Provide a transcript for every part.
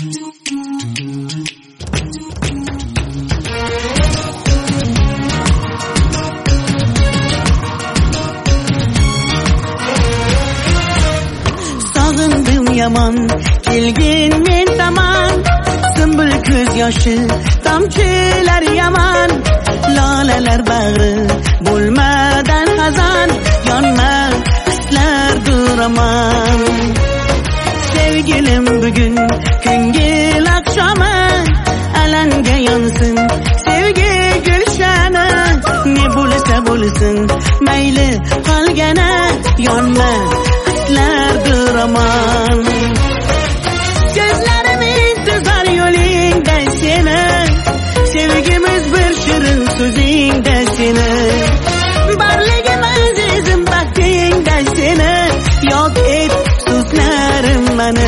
Yaman kelgin men tamam sümbül ko'z yoshi tomchilar yaman lolalar bag'ri bo'lmadan xazon yonma hislar duraman sevgilim bugun ko'ngil oqshomi alanga yonsin sevgi gulshani ne bo'lsa bo'lsin mayli qolgana yonma hislar duraman gözlerim intizar yolingda seni sevgimiz bir shirin so'zingda seni barligim azizim baxtingda seni yod et so'zlarim mani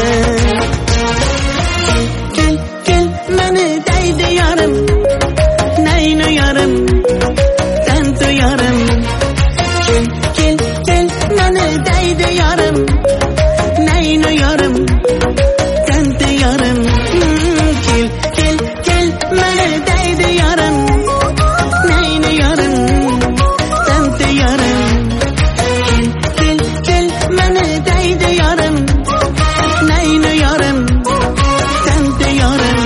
kel mani deydi yarim nayni yarim tanto yarim kel mani deydi yarim nayni yarim tanto yarim kel mani deydi yarim nayni yarim tanto yarim kel mani deydi yarim nayni yarim tanto yarim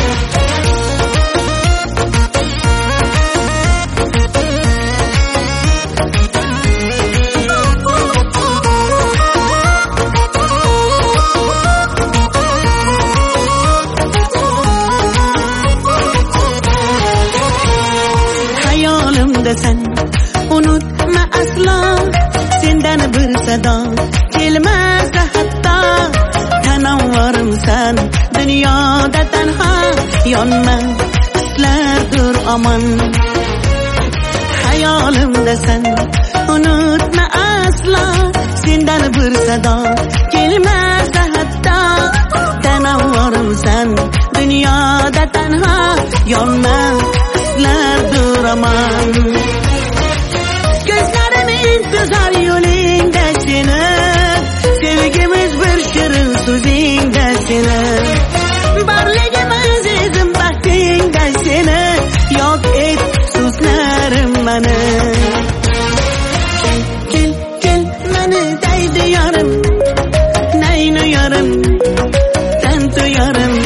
sen unutma aslo sendan bir sado kelmasa hatto tanavvurimsan dunyoda tanho yonma hislardir omon hayolimda sen unutma aslo sendan bir sado kelmasa hatto tanavvurimsan dunyoda tanho yonma hislardir omon gözlerim intizar yolingda seni sevgimiz bir shirin so'zingda seni barligim azizim baxtingda seni yod et so'zlarim mani kel mani deydi yarim nayni yarim tanto yarim